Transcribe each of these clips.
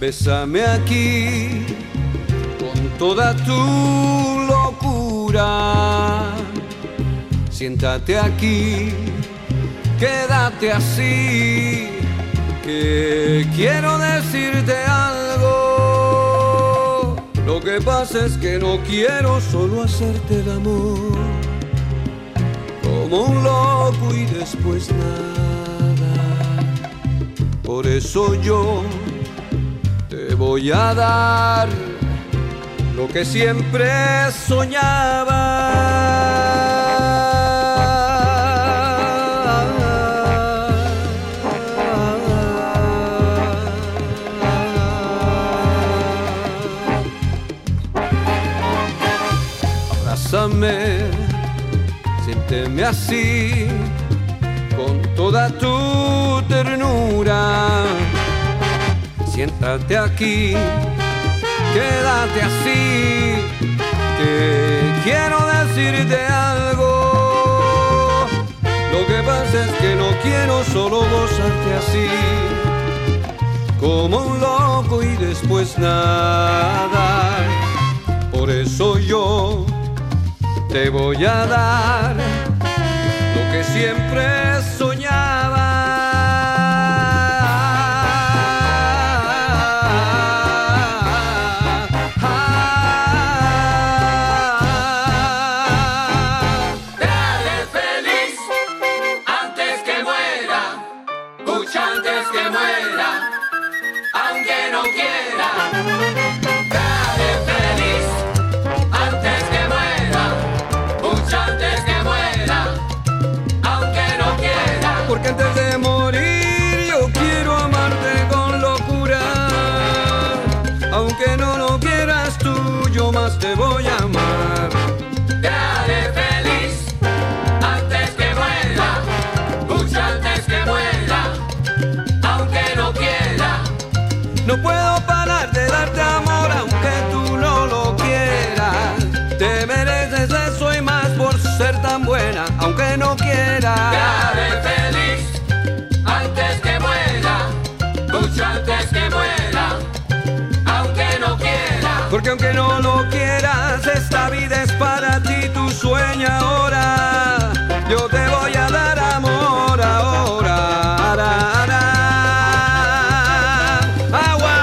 Bésame aquí con toda tu locura. Siéntate aquí, quédate así, que quiero decirte algo. Lo que pasa es que no quiero solo hacerte el amor como un loco y después nada. Por eso yo te voy a dar lo que siempre soñaba. Abrázame, siénteme así, con toda tu ternura. Siéntate aquí, quédate así, que quiero decirte algo. Lo que pasa es que no quiero solo gozarte así, como un loco y después nada. Por eso yo te voy a dar lo que siempre soñaba. Te haré feliz antes que muera, mucho antes que muera, aunque no quiera. Te haré feliz antes que muera, mucho antes que muera, aunque no quiera. Porque antes de morir yo quiero amarte con locura. Aunque no lo quieras tú, yo más te voy a amar. Te haré feliz antes que muera, mucho antes que muera, aunque no quiera. No puedo parar de darte amor aunque tú no lo quieras. Te mereces eso y más por ser tan buena aunque no Te quieras. haré feliz antes que muera, mucho antes que muera, aunque no quiera. Porque aunque no lo quieras, esta vida es para ti, tú sueña ahora. Yo te voy a dar amor ahora. Agua.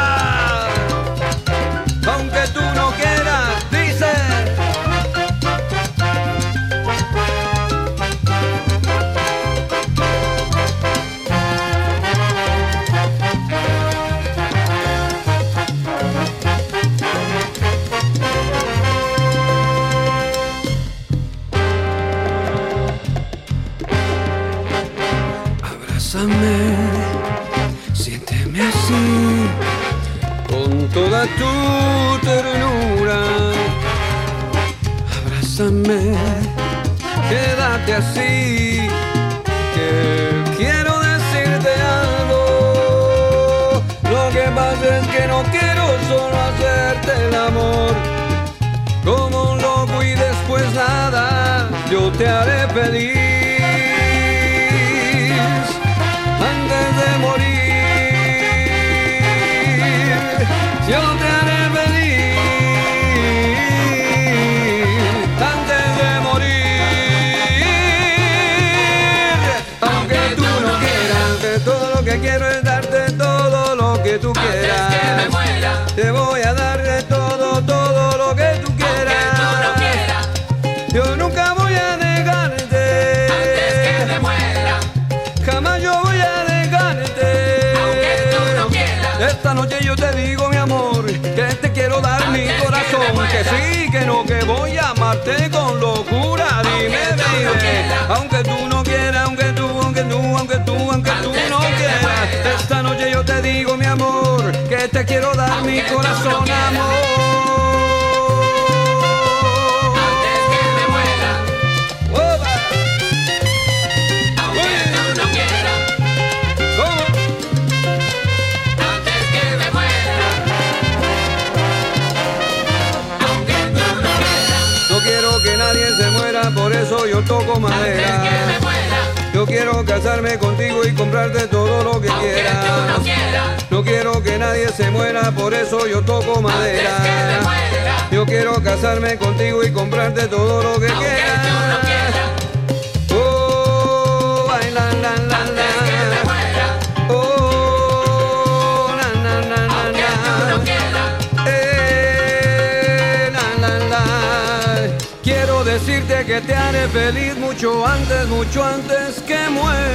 Aunque tú no quieras, dice. Abrázame, siénteme así, con toda tu ternura. Abrázame, quédate así, que quiero decirte algo. Lo que pasa es que no quiero solo hacerte el amor como un loco y después nada. Yo te haré feliz antes de morir. Yo te haré feliz antes de morir. Aunque tú no quieras, que todo lo que quiero es darte todo lo que tú Antes que me quieras. muera, Te voy a dar de todo, todo lo que tú aunque tú no quieras. quieras. Yo nunca voy a negarte. Antes que me muera, Jamás yo voy a dejarte. aunque tú no quieras. Esta noche yo te digo, mi amor, que te quiero dar mi Antes que corazón. me muera. Que sí, que no, que voy a amarte con locura. Dime, Aunque tú no baby. quieras. Aunque tú no quieras, aunque tú no Antes no que me quieras. muera. Esta noche yo te digo, mi amor, que te quiero dar mi Aunque tú no corazón, quieras. amor. Antes que me muera, Oba. aunque tú no quieras. ¿Cómo? Antes que me muera, aunque tú no quieras. No quiero que nadie se muera, por eso yo toco Antes que me madera. muera, Yo quiero casarme contigo y comprarte todo lo que aunque tú no quieras. quieras. No No quiero que nadie se muera, por eso yo toco madera. Antes que me muera, Yo quiero casarme contigo y comprarte todo lo que aunque quieras. tú no quieras. Oh, ay, la, la, la, Antes que me la. muera, Oh, na, na, na, na, aunque tú no na. quieras. La, la, la. Quiero decirte que te haré feliz mucho antes que muera.